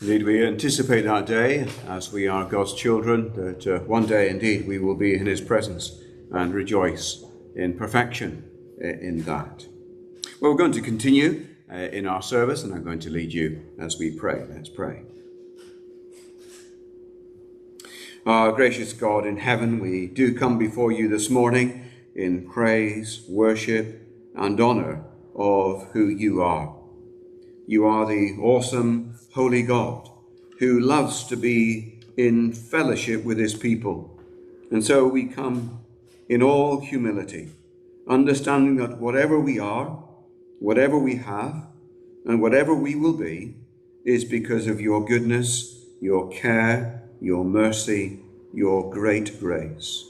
Indeed, we anticipate that day as we are God's children, that one day indeed we will be in his presence and rejoice in perfection in that. Well, we're going to continue in our service, and I'm going to lead you as we pray. Let's pray. Our gracious God in heaven, we do come before you this morning in praise, worship, and honour of who you are. You are the awesome, holy God who loves to be in fellowship with his people. And so we come in all humility, understanding that whatever we are, whatever we have, and whatever we will be is because of your goodness, your care, your mercy, your great grace.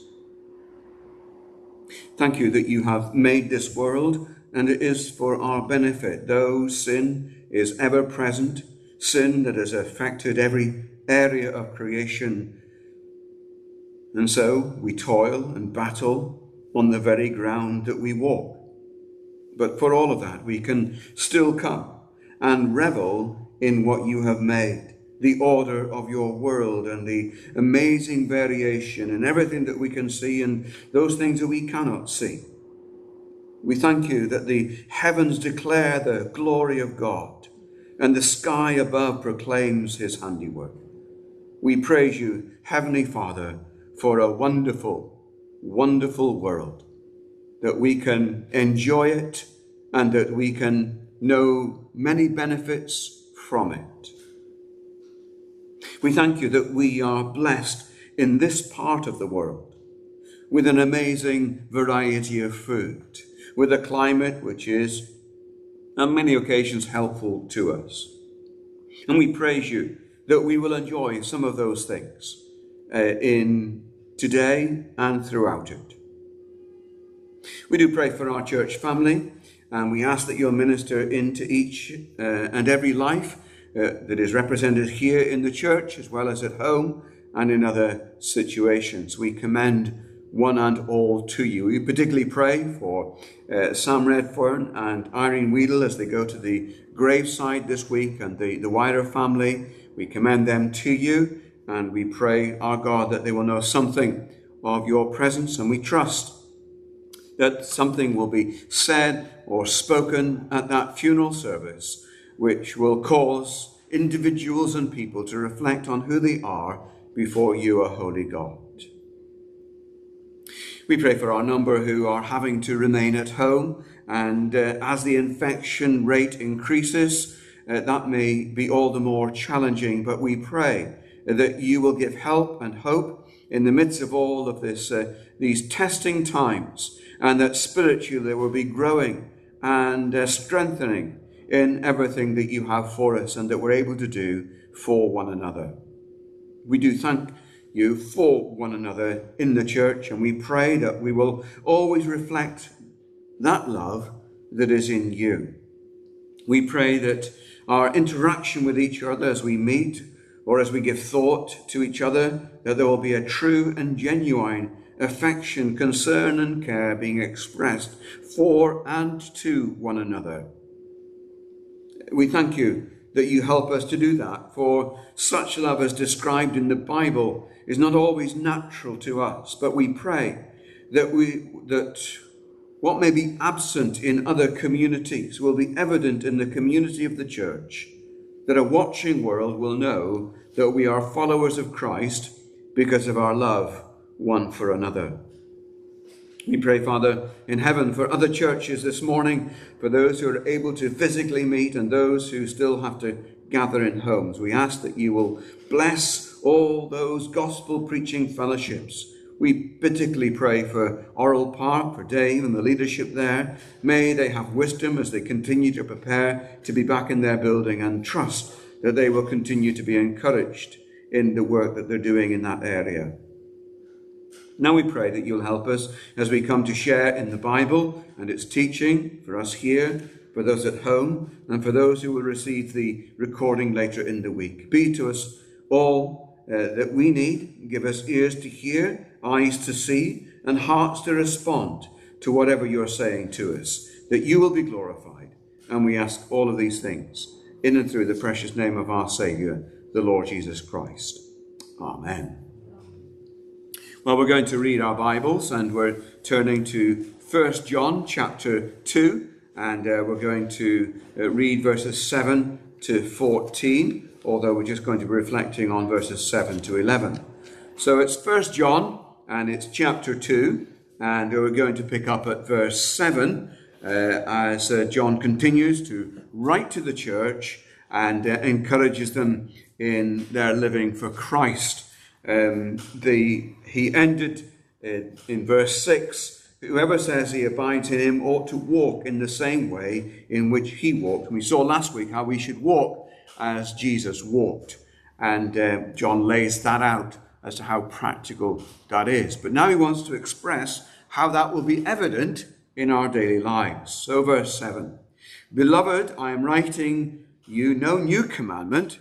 Thank you that you have made this world, and it is for our benefit, though sin is ever present, sin that has affected every area of creation. And so we toil and battle on the very ground that we walk. But for all of that, we can still come and revel in what you have made, the order of your world and the amazing variation and everything that we can see and those things that we cannot see. We thank you that the heavens declare the glory of God and the sky above proclaims his handiwork. We praise you, Heavenly Father, for a wonderful, wonderful world, that we can enjoy it and that we can know many benefits from it. We thank you that we are blessed in this part of the world with an amazing variety of food, with a climate which is on many occasions helpful to us. And we praise you that we will enjoy some of those things in today and throughout it. We do pray for our church family, and we ask that you'll minister into each and every life that is represented here in the church, as well as at home and in other situations. We commend one and all to you. We particularly pray for Sam Redfern and Irene Weedle as they go to the graveside this week, and the wider family. We commend them to you, and we pray, our God, that they will know something of your presence, and we trust that something will be said or spoken at that funeral service which will cause individuals and people to reflect on who they are before you, a holy God. We pray for our number who are having to remain at home, and as the infection rate increases, that may be all the more challenging, but we pray that you will give help and hope in the midst of all of this, these testing times, and that spiritually there will be growing and strengthening in everything that you have for us and that we're able to do for one another. We do thank you for one another in the church, and we pray that we will always reflect that love that is in you. We pray that our interaction with each other as we meet or as we give thought to each other, that there will be a true and genuine affection, concern and care being expressed for and to one another. We thank you that you help us to do that, for such love as described in the Bible is not always natural to us, but we pray that what may be absent in other communities will be evident in the community of the church, that a watching world will know that we are followers of Christ because of our love one for another. We pray, Father, in heaven for other churches this morning, for those who are able to physically meet and those who still have to gather in homes. We ask that you will bless all those gospel preaching fellowships. We particularly pray for Oral Park, for Dave and the leadership there. May they have wisdom as they continue to prepare to be back in their building, and trust that they will continue to be encouraged in the work that they're doing in that area. Now we pray that you'll help us as we come to share in the Bible and its teaching, for us here, for those at home, and for those who will receive the recording later in the week. Be to us all that we need. Give us ears to hear, eyes to see, and hearts to respond to whatever you're saying to us, that you will be glorified. And we ask all of these things in and through the precious name of our Saviour, the Lord Jesus Christ. Amen. Well, we're going to read our Bibles, and we're turning to 1 John chapter 2, and we're going to read verses 7 to 14, although we're just going to be reflecting on verses 7 to 11. So it's 1 John, and it's chapter 2, and we're going to pick up at verse 7 as John continues to write to the church and encourages them in their living for Christ. He ended in verse 6, whoever says he abides in him ought to walk in the same way in which he walked. And we saw last week how we should walk as Jesus walked. And John lays that out as to how practical that is. But now he wants to express how that will be evident in our daily lives. So verse 7, Beloved, I am writing you no new commandment,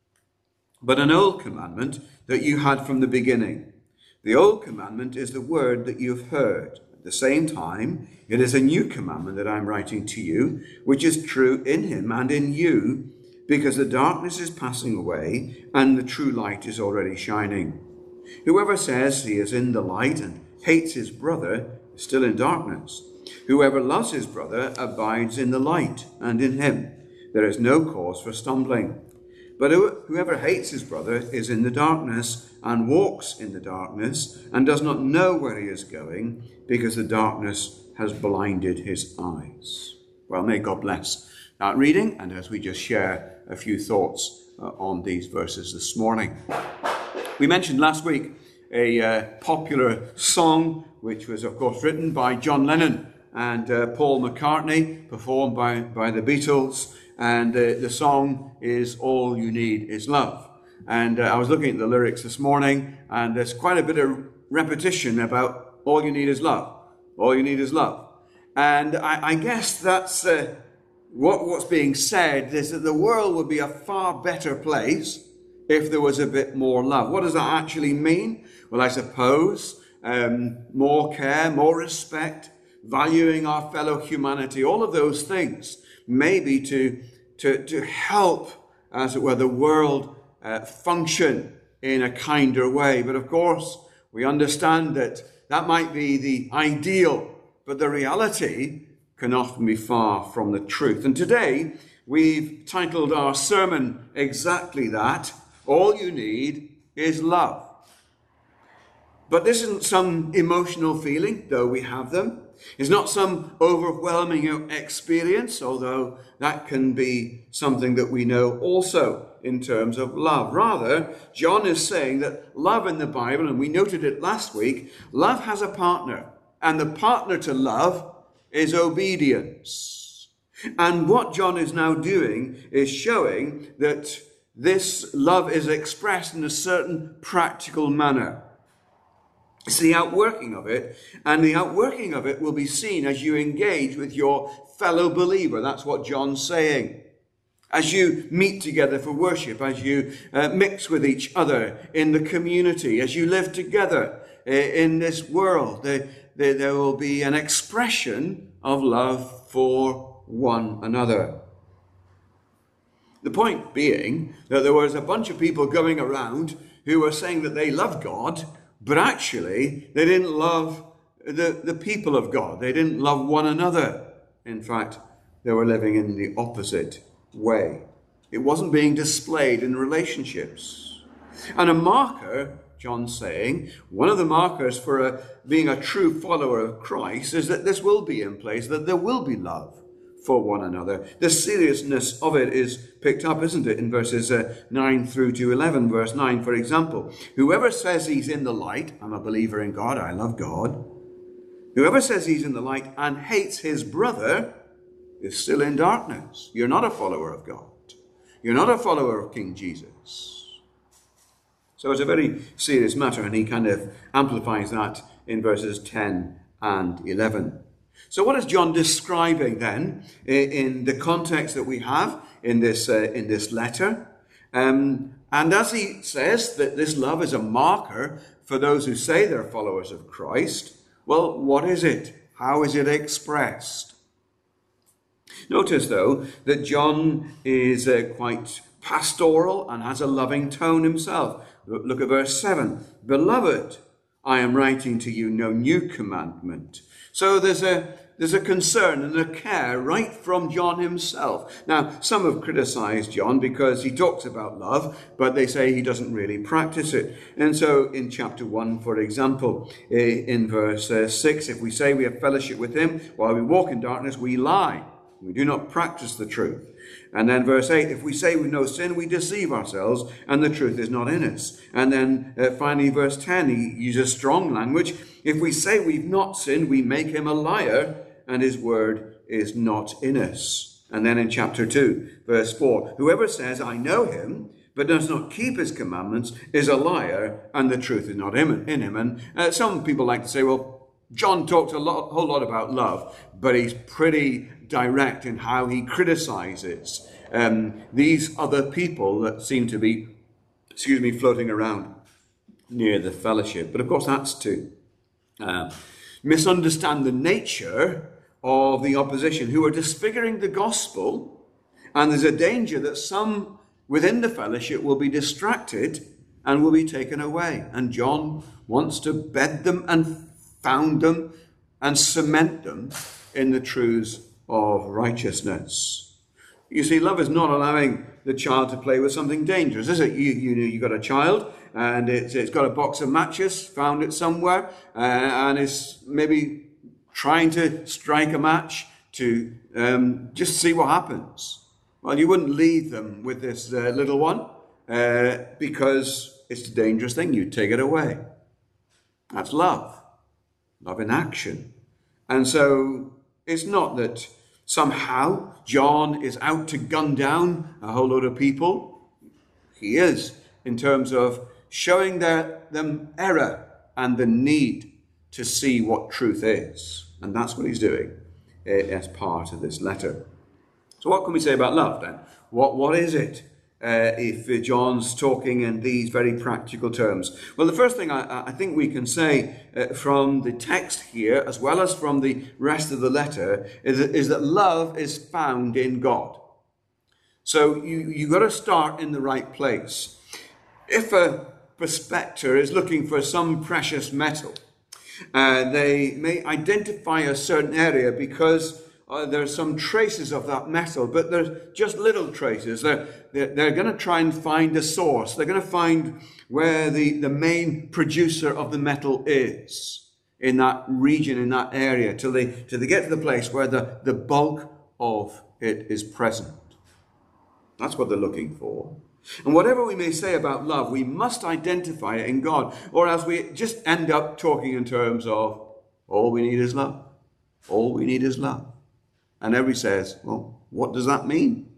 but an old commandment that you had from the beginning. The old commandment is the word that you have heard. At the same time, it is a new commandment that I am writing to you, which is true in him and in you, because the darkness is passing away and the true light is already shining. Whoever says he is in the light and hates his brother is still in darkness. Whoever loves his brother abides in the light, and in him there is no cause for stumbling. But whoever hates his brother is in the darkness and walks in the darkness and does not know where he is going, because the darkness has blinded his eyes. Well, may God bless that reading, and as we just share a few thoughts on these verses this morning. We mentioned last week a popular song, which was, of course, written by John Lennon and Paul McCartney, performed by the Beatles. And the song is All You Need Is Love. And I was looking at the lyrics this morning, and there's quite a bit of repetition about all you need is love. All you need is love. And I guess that's what's being said, is that the world would be a far better place if there was a bit more love. What does that actually mean? Well, I suppose more care, more respect, valuing our fellow humanity, all of those things, maybe to help, as it were, the world function in a kinder way. But of course, we understand that that might be the ideal, but the reality can often be far from the truth. And today, we've titled our sermon exactly that: All you need is love. But this isn't some emotional feeling, though we have them. It's not some overwhelming experience, although that can be something that we know also in terms of love. Rather, John is saying that love in the Bible, and we noted it last week, love has a partner, and the partner to love is obedience. And what John is now doing is showing that this love is expressed in a certain practical manner. It's the outworking of it, and the outworking of it will be seen as you engage with your fellow believer. That's what John's saying. As you meet together for worship, as you mix with each other in the community, as you live together in this world, there will be an expression of love for one another. The point being that there was a bunch of people going around who were saying that they love God, but actually, they didn't love the people of God. They didn't love one another. In fact, they were living in the opposite way. It wasn't being displayed in relationships. And a marker, John's saying, one of the markers for being a true follower of Christ is that this will be in place, that there will be love for one another. The seriousness of it is picked up, isn't it, in verses 9 through to 11. Verse 9, for example, whoever says he's in the light, I'm a believer in God, I love God. Whoever says he's in the light and hates his brother is still in darkness. You're not a follower of God. You're not a follower of King Jesus. So it's a very serious matter, and he kind of amplifies that in verses 10 and 11. So what is John describing then in the context that we have in this letter? And as he says that this love is a marker for those who say they're followers of Christ, well, what is it? How is it expressed? Notice, though, that John is quite pastoral and has a loving tone himself. Look at verse 7. Beloved, I am writing to you no new commandment. So there's a concern and a care right from John himself. Now, some have criticized John because he talks about love, but they say he doesn't really practice it. And so in chapter 1, for example, in verse 6, if we say we have fellowship with him while we walk in darkness, we lie. We do not practice the truth. And then verse 8, if we say we know sin, we deceive ourselves, and the truth is not in us. And then finally, verse 10, he uses strong language. If we say we've not sinned, we make him a liar, and his word is not in us. And then in chapter 2, verse 4, whoever says, I know him, but does not keep his commandments, is a liar, and the truth is not in him. And some people like to say, well, John talked a whole lot about love, but he's pretty direct in how he criticizes these other people that seem to be, floating around near the fellowship. But of course, that's to misunderstand the nature of the opposition who are disfiguring the gospel, and there's a danger that some within the fellowship will be distracted and will be taken away. And John wants to bed them and found them and cement them in the truths of righteousness. You see, love is not allowing the child to play with something dangerous, is it? You got a child and it's got a box of matches, found it somewhere, and it's maybe trying to strike a match to just see what happens. Well, you wouldn't leave them with this little one because it's a dangerous thing. You take it away. That's love. Love in action. And so it's not that somehow John is out to gun down a whole load of people. He is, in terms of showing them error and the need to see what truth is. And that's what he's doing as part of this letter. So what can we say about love then? What is it? If John's talking in these very practical terms. Well, the first thing I think we can say from the text here, as well as from the rest of the letter, is that love is found in God. So you've got to start in the right place. If a prospector is looking for some precious metal, they may identify a certain area because there are some traces of that metal, but they're just little traces. They're going to try and find a source. They're going to find where the main producer of the metal is in that region, in that area, till they get to the place where the bulk of it is present. That's what they're looking for. And whatever we may say about love, we must identify it in God, or else we just end up talking in terms of all we need is love. All we need is love. And everybody says, well, what does that mean?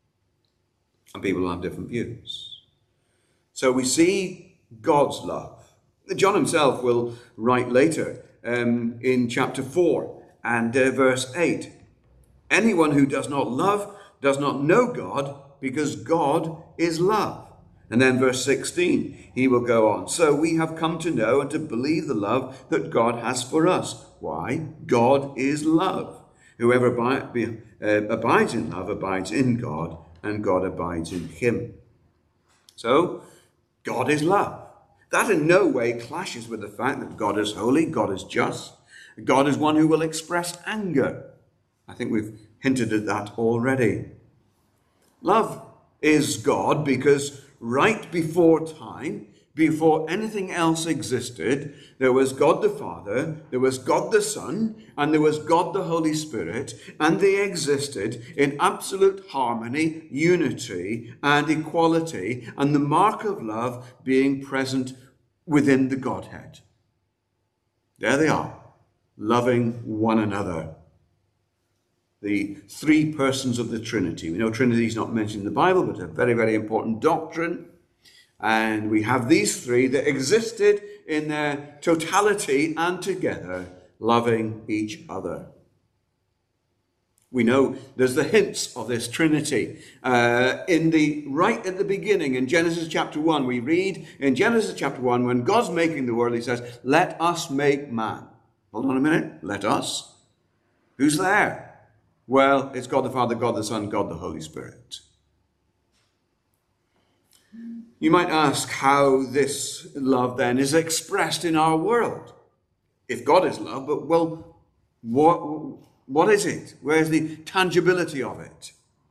And people will have different views. So we see God's love. John himself will write later in chapter 4 and verse 8. Anyone who does not love does not know God, because God is love. And then verse 16, he will go on. So we have come to know and to believe the love that God has for us. Why? God is love. Whoever abides in love abides in God, and God abides in him. So, God is love. That in no way clashes with the fact that God is holy, God is just. God is one who will express anger. I think we've hinted at that already. Love is God because right before time, before anything else existed, there was God the Father, there was God the Son, and there was God the Holy Spirit, and they existed in absolute harmony, unity, and equality, and the mark of love being present within the Godhead. There they are, loving one another. The three persons of the Trinity. We know Trinity is not mentioned in the Bible, but a very, very important doctrine. And we have these three that existed in their totality and together, loving each other. We know there's the hints of this Trinity. Right at the beginning, in Genesis chapter 1, we read in Genesis chapter 1, when God's making the world, he says, let us make man. Hold on a minute. Let us. Who's there? Well, it's God the Father, God the Son, God the Holy Spirit. You might ask how this love then is expressed in our world. If God is love, but well, what is it? Where's the tangibility of it?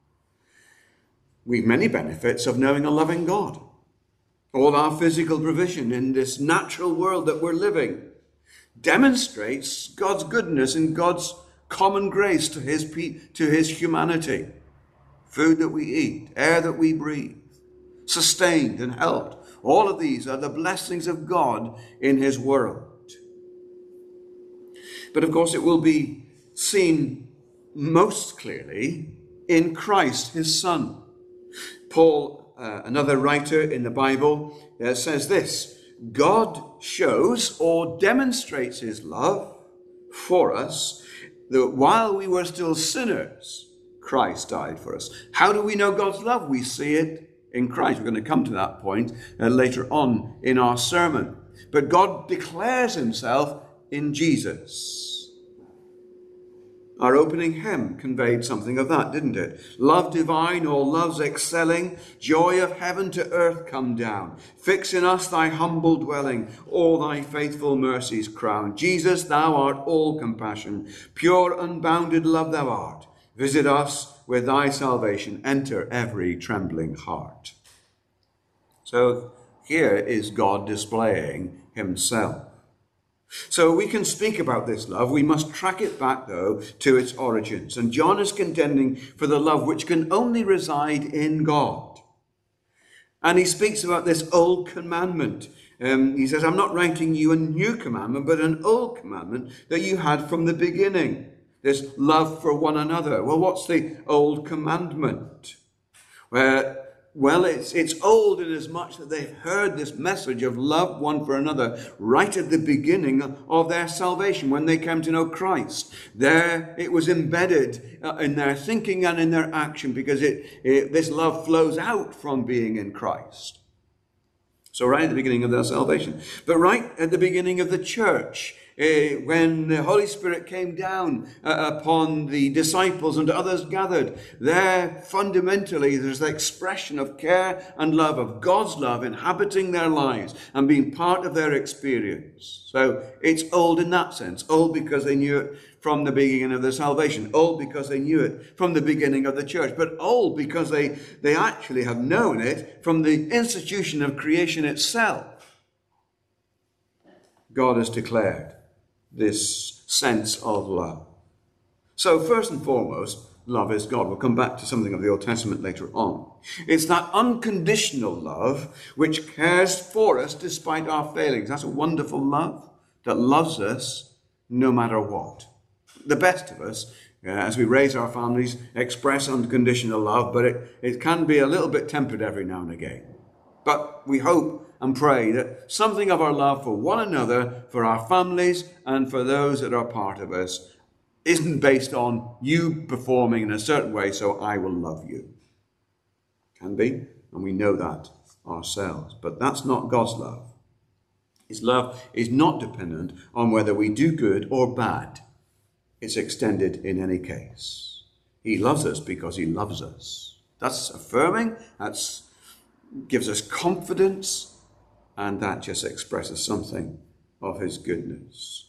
We've many benefits of knowing a loving God. All our physical provision in this natural world that we're living demonstrates God's goodness and God's common grace to his humanity. Food that we eat, air that we breathe, sustained and helped. All of these are the blessings of God in his world. But of course it will be seen most clearly in Christ, his Son. Paul, another writer in the Bible, says this: God shows or demonstrates his love for us that while we were still sinners, Christ died for us. How do we know God's love? We see it in Christ. We're going to come to that point later on in our sermon. But God declares himself in Jesus. Our opening hymn conveyed something of that, didn't it? Love divine, all love's excelling, joy of heaven to earth come down. Fix in us thy humble dwelling, all thy faithful mercies crown. Jesus, thou art all compassion, pure unbounded love thou art. Visit us with thy salvation, enter every trembling heart. So here is God displaying himself. So we can speak about this love. We must track it back, though, to its origins. And John is contending for the love which can only reside in God. And he speaks about this old commandment. He says, I'm not writing you a new commandment, but an old commandment that you had from the beginning. This love for one another. Well, what's the old commandment? Well, it's old in as much that they've heard this message of love one for another right at the beginning of their salvation when they came to know Christ. There it was embedded in their thinking and in their action because this love flows out from being in Christ. So right at the beginning of their salvation. But right at the beginning of the church, when the Holy Spirit came down upon the disciples and others gathered, there fundamentally there's the expression of care and love, of God's love inhabiting their lives and being part of their experience. So it's old in that sense. Old because they knew it from the beginning of their salvation. Old because they knew it from the beginning of the church. But old because they actually have known it from the institution of creation itself. God has declared this sense of love. So first and foremost, love is God. We'll come back to something of the Old Testament later on. It's that unconditional love which cares for us despite our failings. That's a wonderful love that loves us no matter what. The best of us, as we raise our families, express unconditional love, but it can be a little bit tempered every now and again. But we hope and pray that something of our love for one another, for our families, and for those that are part of us isn't based on you performing in a certain way, so I will love you. Can be, and we know that ourselves. But that's not God's love. His love is not dependent on whether we do good or bad. It's extended in any case. He loves us because he loves us. That's affirming, that gives us confidence, and that just expresses something of his goodness.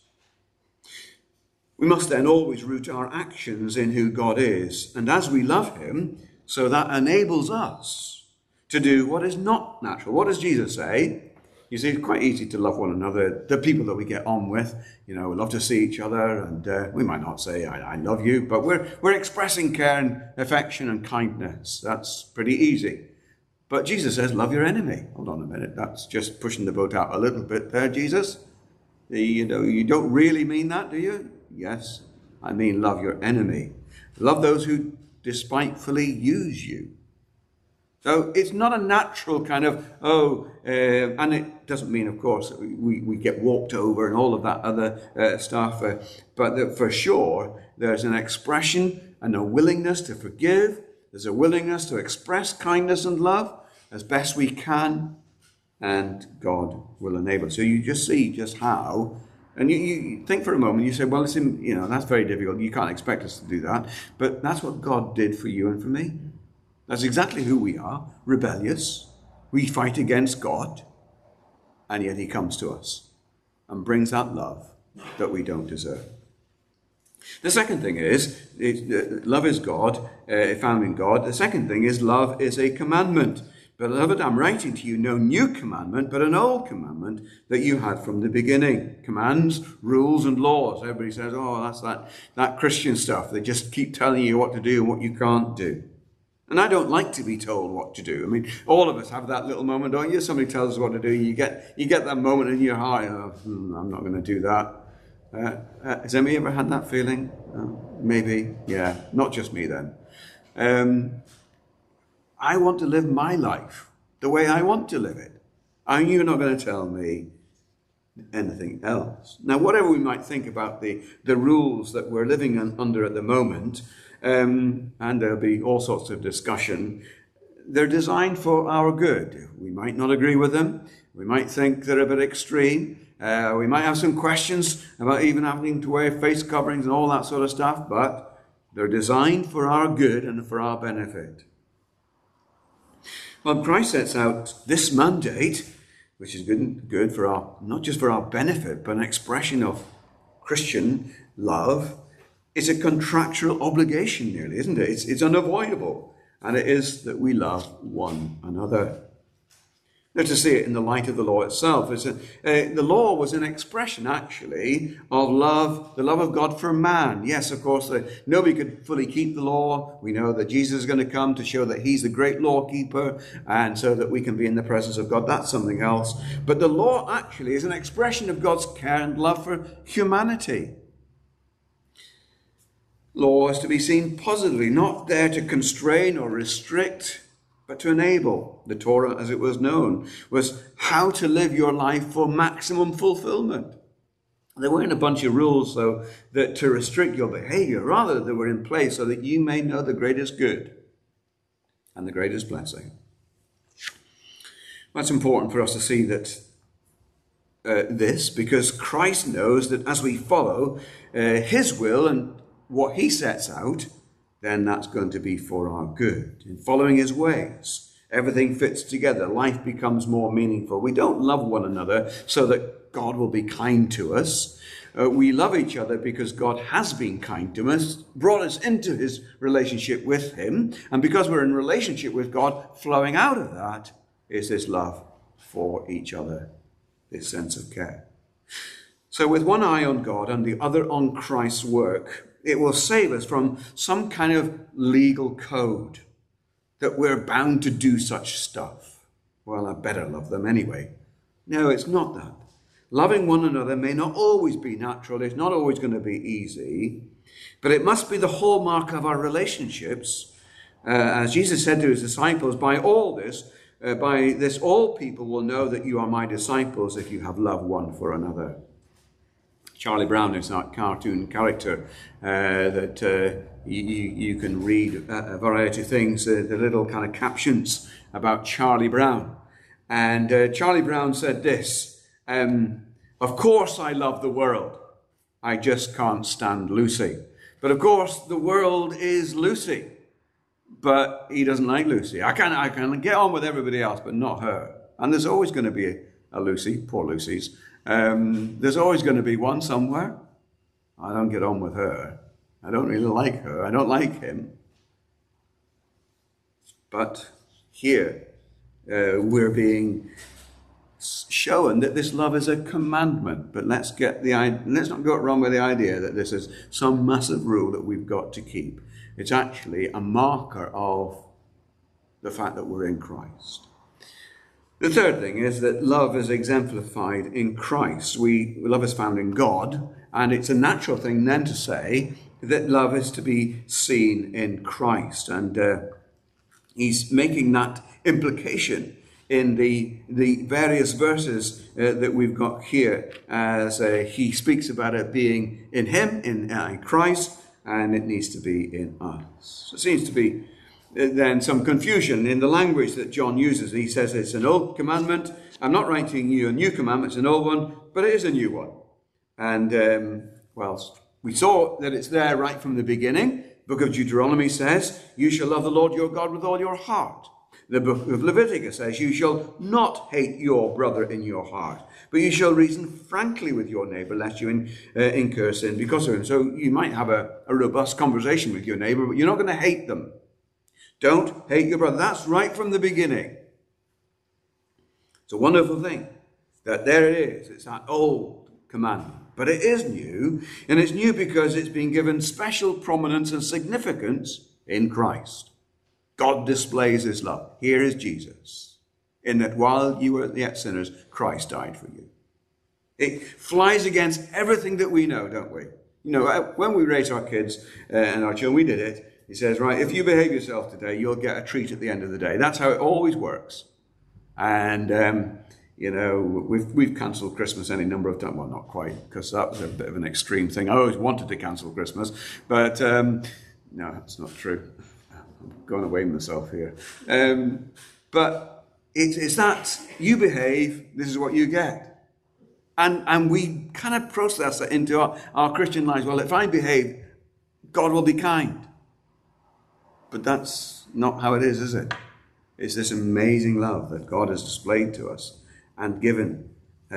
We must then always root our actions in who God is. And as we love him, so that enables us to do what is not natural. What does Jesus say? You see, it's quite easy to love one another. The people that we get on with, we love to see each other. And we might not say, I love you, but we're expressing care and affection and kindness. That's pretty easy. But Jesus says, love your enemy. Hold on a minute. That's just pushing the boat out a little bit there, Jesus. You don't really mean that, do you? Yes, I mean love your enemy. Love those who despitefully use you. So it's not a natural kind of, and it doesn't mean, of course, that we get walked over and all of that other stuff. But that for sure, there's an expression and a willingness to forgive. There's a willingness to express kindness and love as best we can, and God will enable. So you just see just how And you think for a moment, you say, well, listen, that's very difficult. You can't expect us to do that. But that's what God did for you and for me. That's exactly who we are, rebellious. We fight against God, and yet he comes to us and brings that love that we don't deserve. The second thing is love is God, found in God. The second thing is love is a commandment. Beloved, I'm writing to you no new commandment, but an old commandment that you had from the beginning. Commands, rules, and laws. Everybody says, oh, that's that Christian stuff. They just keep telling you what to do and what you can't do. And I don't like to be told what to do. I mean, all of us have that little moment, don't you? Somebody tells us what to do. You get that moment in your heart, I'm not going to do that. Has anybody ever had that feeling? Maybe, yeah. Not just me then. I want to live my life the way I want to live it. And you're not going to tell me anything else. Now, whatever we might think about the rules that we're living under at the moment, and there'll be all sorts of discussion, they're designed for our good. We might not agree with them. We might think they're a bit extreme. We might have some questions about even having to wear face coverings and all that sort of stuff, but they're designed for our good and for our benefit. Well, Christ sets out this mandate, which is good for our, not just for our benefit, but an expression of Christian love. It's a contractual obligation nearly, isn't it? It's unavoidable. And it is that we love one another. Now, to see it in the light of the law itself, the law was an expression, actually, of love, the love of God for man. Yes, of course, nobody could fully keep the law. We know that Jesus is going to come to show that he's the great law keeper, and so that we can be in the presence of God. That's something else. But the law, actually, is an expression of God's care and love for humanity. Law is to be seen positively, not there to constrain or restrict, but to enable. The Torah, as it was known, was how to live your life for maximum fulfillment. There weren't a bunch of rules, though, that to restrict your behavior. Rather, they were in place so that you may know the greatest good and the greatest blessing. That's important for us to see that this, because Christ knows that as we follow his will and what he sets out, then that's going to be for our good. In following his ways, everything fits together. Life becomes more meaningful. We don't love one another so that God will be kind to us. We love each other because God has been kind to us, brought us into his relationship with him. And because we're in relationship with God, flowing out of that is this love for each other, this sense of care. So with one eye on God and the other on Christ's work, it will save us from some kind of legal code that we're bound to do such stuff. Well, I better love them anyway. No, it's not that. Loving one another may not always be natural. It's not always going to be easy. But it must be the hallmark of our relationships. As Jesus said to his disciples, by this, all people will know that you are my disciples if you have love one for another. Charlie Brown is that cartoon character that you can read a variety of things, the little kind of captions about Charlie Brown. And Charlie Brown said this, of course I love the world, I just can't stand Lucy. But of course the world is Lucy, but he doesn't like Lucy. I can get on with everybody else, but not her. And there's always going to be a Lucy, poor Lucy's. There's always going to be one somewhere. I don't get on with her. I don't really like her. I don't like him. But here we're being shown that this love is a commandment. But let's not go wrong with the idea that this is some massive rule that we've got to keep. It's actually a marker of the fact that we're in Christ. The third thing is that love is exemplified in Christ. Love is found in God, and it's a natural thing then to say that love is to be seen in Christ. And he's making that implication in the various verses that we've got here, as he speaks about it being in him, in Christ, and it needs to be in us. So it seems to be then some confusion in the language that John uses. He says it's an old commandment. I'm not writing you a new commandment, it's an old one, but it is a new one. And, we saw that it's there right from the beginning. The book of Deuteronomy says, you shall love the Lord your God with all your heart. The book of Leviticus says, you shall not hate your brother in your heart, but you shall reason frankly with your neighbor, lest you incur sin because of him. So you might have a robust conversation with your neighbor, but you're not going to hate them. Don't hate your brother. That's right from the beginning. It's a wonderful thing that there it is. It's that old commandment. But it is new, and it's new because it's been given special prominence and significance in Christ. God displays his love. Here is Jesus, in that while you were yet sinners, Christ died for you. It flies against everything that we know, don't we? You know, when we raise our kids and our children, we did it. He says, right, if you behave yourself today, you'll get a treat at the end of the day. That's how it always works. And, we've cancelled Christmas any number of times. Well, not quite, because that was a bit of an extreme thing. I always wanted to cancel Christmas, but no, that's not true. I'm going away myself here. But it's that you behave, this is what you get. And we kind of process it into our Christian lives. Well, if I behave, God will be kind. But that's not how it is it? It's this amazing love that God has displayed to us and given.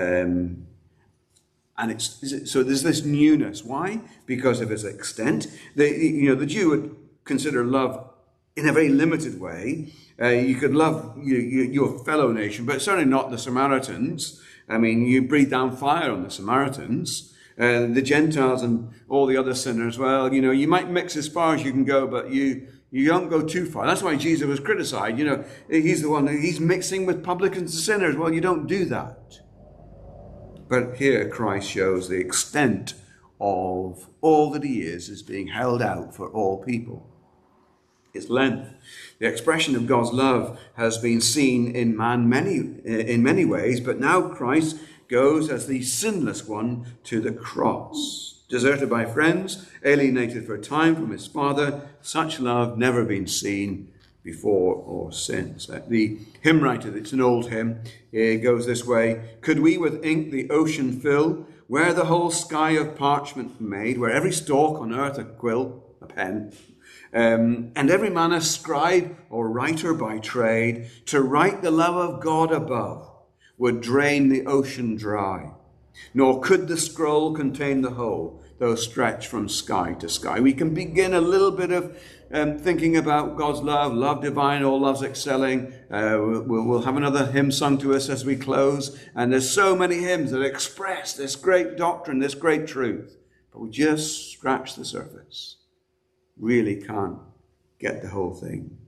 So there's this newness. Why? Because of its extent. The Jew would consider love in a very limited way. You could love your fellow nation, but certainly not the Samaritans. I mean, you breathe down fire on the Samaritans. The Gentiles and all the other sinners, well, you might mix as far as you can go, but you don't go too far. That's why Jesus was criticized. He's the one, he's mixing with publicans and sinners. Well, you don't do that. But here Christ shows the extent of all that he is being held out for all people. Its length. The expression of God's love has been seen in man in many ways, but now Christ goes as the sinless one to the cross. Deserted by friends, alienated for a time from his Father, such love never been seen before or since. The hymn writer, it's an old hymn, it goes this way: could we with ink the ocean fill, where the whole sky of parchment made, where every stalk on earth a quill, a pen, and every man a scribe or writer by trade, to write the love of God above would drain the ocean dry. Nor could the scroll contain the whole, though stretched from sky to sky. We can begin a little bit of thinking about God's love divine, all love's excelling. We'll have another hymn sung to us as we close. And there's so many hymns that express this great doctrine, this great truth. But we just scratch the surface. Really can't get the whole thing.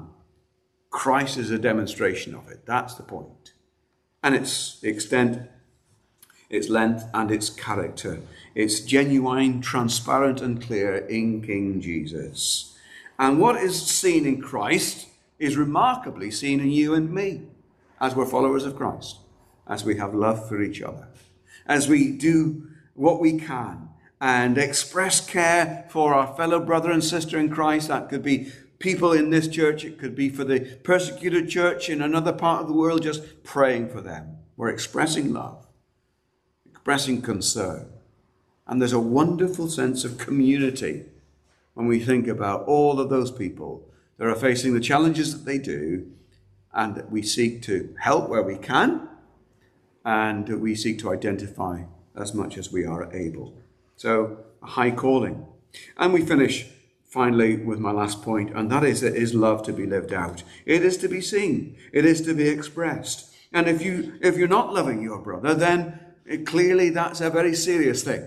Christ is a demonstration of it. That's the point. And its extent, its length, and its character. It's genuine, transparent, and clear in King Jesus. And what is seen in Christ is remarkably seen in you and me, as we're followers of Christ, as we have love for each other, as we do what we can and express care for our fellow brother and sister in Christ. That could be people in this church. It could be for the persecuted church in another part of the world, just praying for them. We're expressing love, expressing concern. And there's a wonderful sense of community when we think about all of those people that are facing the challenges that they do, and that we seek to help where we can, and we seek to identify as much as we are able. So, a high calling. And we finish finally with my last point, and that is, it is love to be lived out. It is to be seen. It is to be expressed. And if you're not loving your brother, then clearly that's a very serious thing.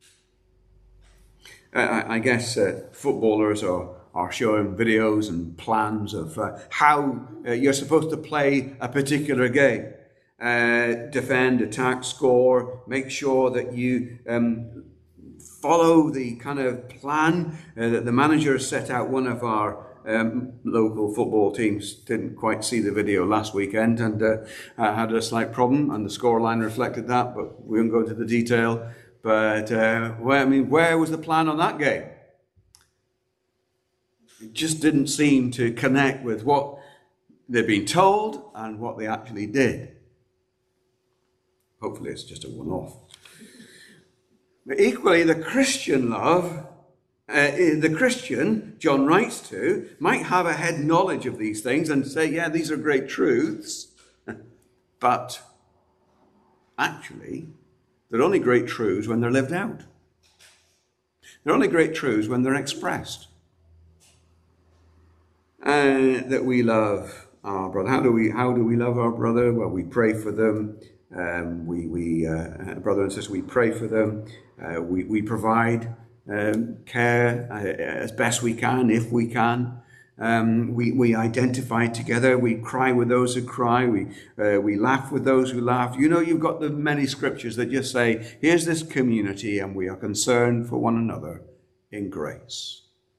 I guess footballers are showing videos and plans of how you're supposed to play a particular game. Defend, attack, score, make sure that you follow the kind of plan that the manager has set out. One of our local football teams didn't quite see the video last weekend and had a slight problem, and the scoreline reflected that, but we won't go into the detail. But where was the plan on that game? It just didn't seem to connect with what they'd been told and what they actually did. Hopefully it's just a one-off. But equally, the Christian love, the Christian, John writes to, might have a head knowledge of these things and say, yeah, these are great truths. But actually, they're only great truths when they're lived out. They're only great truths when they're expressed. That we love our brother. How do we love our brother? Well, we pray for them. Brother and sister, we pray for them. We provide care as best we can, if we can. We identify together. We cry with those who cry. We laugh with those who laugh. You know, you've got the many scriptures that just say, here's this community and we are concerned for one another in grace.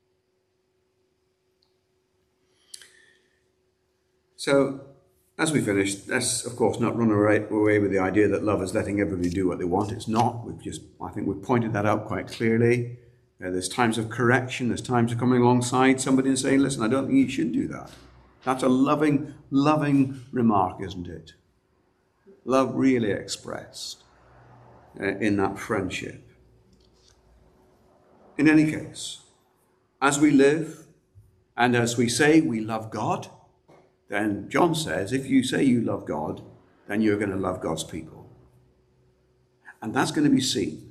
So, as we finish, let's, of course, not run away with the idea that love is letting everybody do what they want. It's not. I think we've pointed that out quite clearly. There's times of correction. There's times of coming alongside somebody and saying, listen, I don't think you should do that. That's a loving remark, isn't it? Love really expressed in that friendship. In any case, as we live and as we say we love God, then John says, if you say you love God, then you're going to love God's people. And that's going to be seen.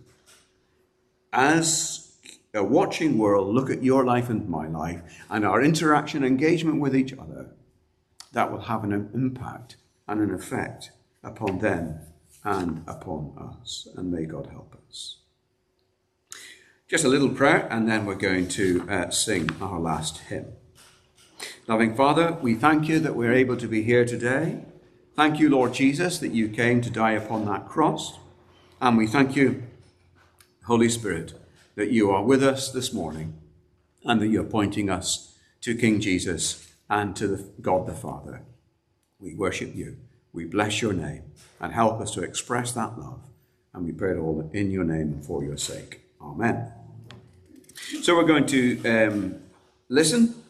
As a watching world look at your life and my life and our interaction, engagement with each other, that will have an impact and an effect upon them and upon us. And may God help us. Just a little prayer, and then we're going to sing our last hymn. Loving Father, we thank you that we're able to be here today. Thank you, Lord Jesus, that you came to die upon that cross. And we thank you, Holy Spirit, that you are with us this morning and that you're pointing us to King Jesus and to God the Father. We worship you. We bless your name and help us to express that love. And we pray it all in your name and for your sake. Amen. So we're going to listen